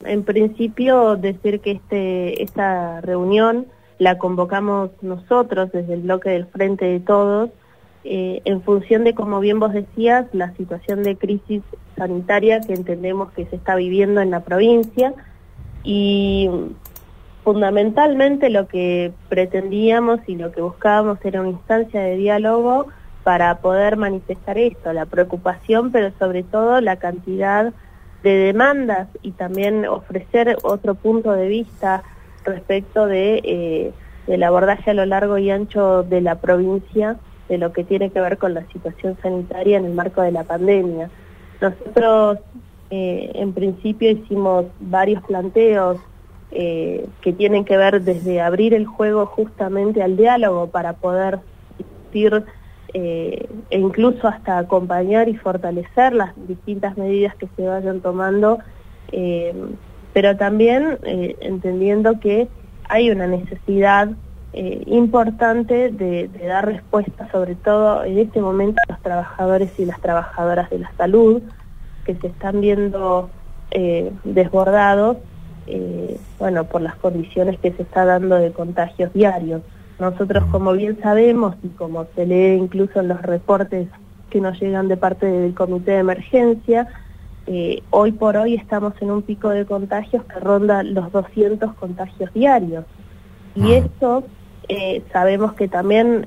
en principio decir que esta reunión la convocamos nosotros desde el bloque del Frente de Todos, en función de, como bien vos decías, la situación de crisis sanitaria que entendemos que se está viviendo en la provincia, y fundamentalmente lo que pretendíamos y lo que buscábamos era una instancia de diálogo para poder manifestar esto, la preocupación, pero sobre todo la cantidad de demandas, y también ofrecer otro punto de vista respecto del abordaje a lo largo y ancho de la provincia de lo que tiene que ver con la situación sanitaria en el marco de la pandemia. Nosotros en principio hicimos varios planteos que tienen que ver desde abrir el juego justamente al diálogo para poder discutir e incluso hasta acompañar y fortalecer las distintas medidas que se vayan tomando, pero también entendiendo que hay una necesidad importante de dar respuesta, sobre todo en este momento, a los trabajadores y las trabajadoras de la salud, que se están viendo desbordados, por las condiciones que se está dando de contagios diarios. Nosotros, como bien sabemos, y como se lee incluso en los reportes que nos llegan de parte del Comité de Emergencia, hoy por hoy estamos en un pico de contagios que ronda los 200 contagios diarios. Y esto sabemos que también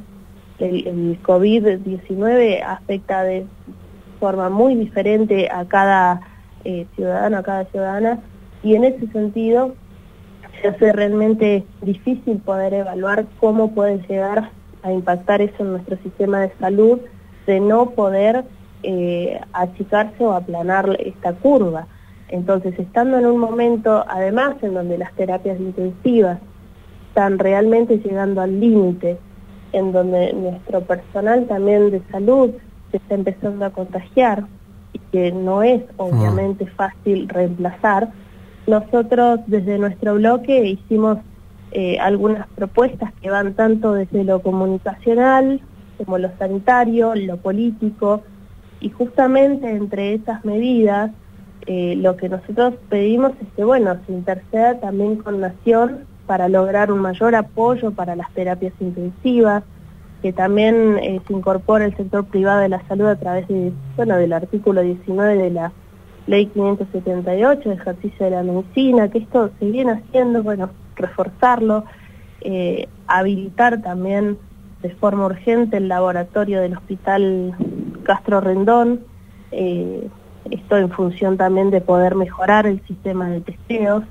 el COVID-19 afecta de forma muy diferente a cada ciudadano, a cada ciudadana, y en ese sentido se hace realmente difícil poder evaluar cómo puede llegar a impactar eso en nuestro sistema de salud, de no poder achicarse o aplanar esta curva. Entonces, estando en un momento, además, en donde las terapias intensivas están realmente llegando al límite, en donde nuestro personal también de salud se está empezando a contagiar, y que no es obviamente fácil reemplazar, nosotros desde nuestro bloque hicimos algunas propuestas que van tanto desde lo comunicacional como lo sanitario, lo político, y justamente entre esas medidas lo que nosotros pedimos es que se interceda también con Nación para lograr un mayor apoyo para las terapias intensivas, que también se incorpore el sector privado de la salud a través del artículo 19 de la Ley 578, de ejercicio de la medicina, que esto se viene haciendo, reforzarlo, habilitar también de forma urgente el laboratorio del Hospital Castro Rendón, esto en función también de poder mejorar el sistema de testeos,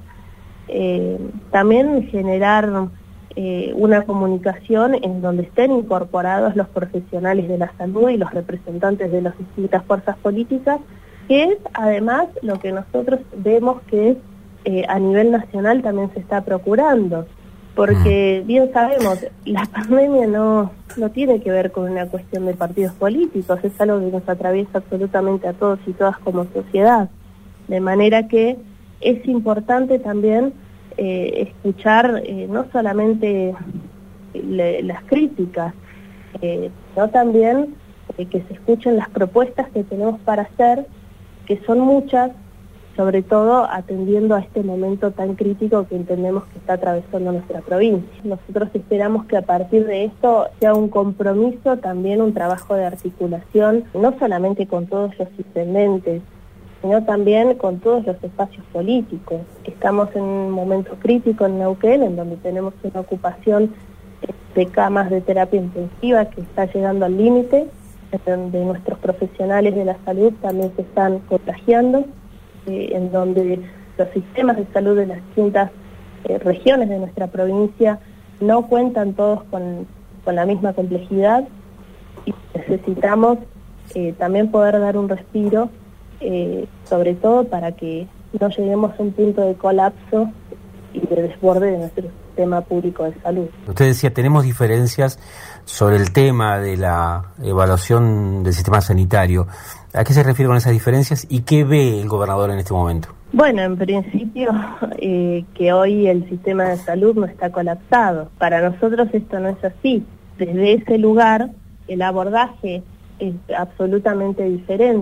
también generar una comunicación en donde estén incorporados los profesionales de la salud y los representantes de las distintas fuerzas políticas, que es además lo que nosotros vemos que a nivel nacional también se está procurando, porque bien sabemos, la pandemia no tiene que ver con una cuestión de partidos políticos, es algo que nos atraviesa absolutamente a todos y todas como sociedad, de manera que es importante también escuchar no solamente las críticas, sino también que se escuchen las propuestas que tenemos para hacer, que son muchas, sobre todo atendiendo a este momento tan crítico que entendemos que está atravesando nuestra provincia. Nosotros esperamos que a partir de esto sea un compromiso, también un trabajo de articulación, no solamente con todos los intendentes, sino también con todos los espacios políticos. Estamos en un momento crítico en Neuquén, en donde tenemos una ocupación de camas de terapia intensiva que está llegando al límite, en donde nuestros profesionales de la salud también se están contagiando, en donde los sistemas de salud de las distintas regiones de nuestra provincia no cuentan todos con la misma complejidad, y necesitamos también poder dar un respiro, sobre todo para que no lleguemos a un punto de colapso y de desborde de nuestro sistema público de salud. Usted decía, tenemos diferencias sobre el tema de la evaluación del sistema sanitario. ¿A qué se refiere con esas diferencias y qué ve el gobernador en este momento? Bueno, en principio que hoy el sistema de salud no está colapsado. Para nosotros esto no es así. Desde ese lugar el abordaje es absolutamente diferente.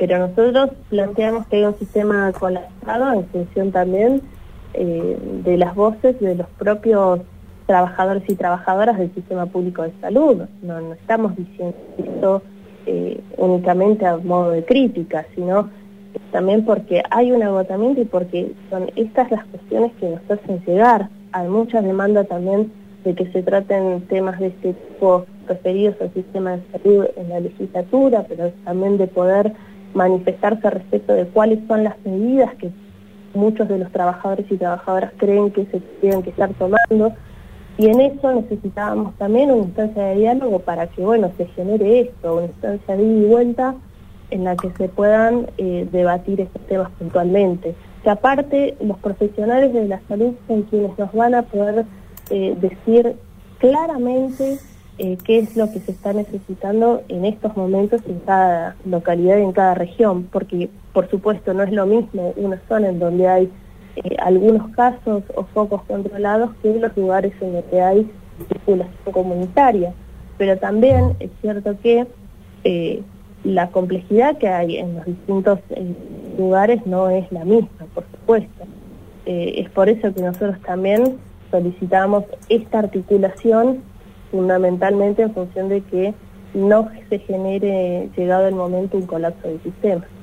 pero nosotros planteamos que hay un sistema colapsado en función también de las voces de los propios trabajadores y trabajadoras del sistema público de salud. No estamos diciendo esto únicamente a modo de crítica, sino también porque hay un agotamiento y porque son estas las cuestiones que nos hacen llegar. Hay mucha demanda también de que se traten temas de este tipo referidos al sistema de salud en la legislatura, pero también de poder manifestarse respecto de cuáles son las medidas que muchos de los trabajadores y trabajadoras creen que se tienen que estar tomando, y en eso necesitábamos también una instancia de diálogo para que, bueno, se genere esto, una instancia de ida y vuelta en la que se puedan debatir estos temas puntualmente. Que aparte, los profesionales de la salud son quienes nos van a poder decir claramente qué es lo que se está necesitando en estos momentos en cada localidad y en cada región, porque por supuesto no es lo mismo una zona en donde hay algunos casos o focos controlados que en los lugares en los que hay circulación comunitaria, pero también es cierto que la complejidad que hay en los distintos lugares no es la misma, por supuesto. Es por eso que nosotros también solicitamos esta articulación fundamentalmente en función de que no se genere, llegado el momento, un colapso del sistema.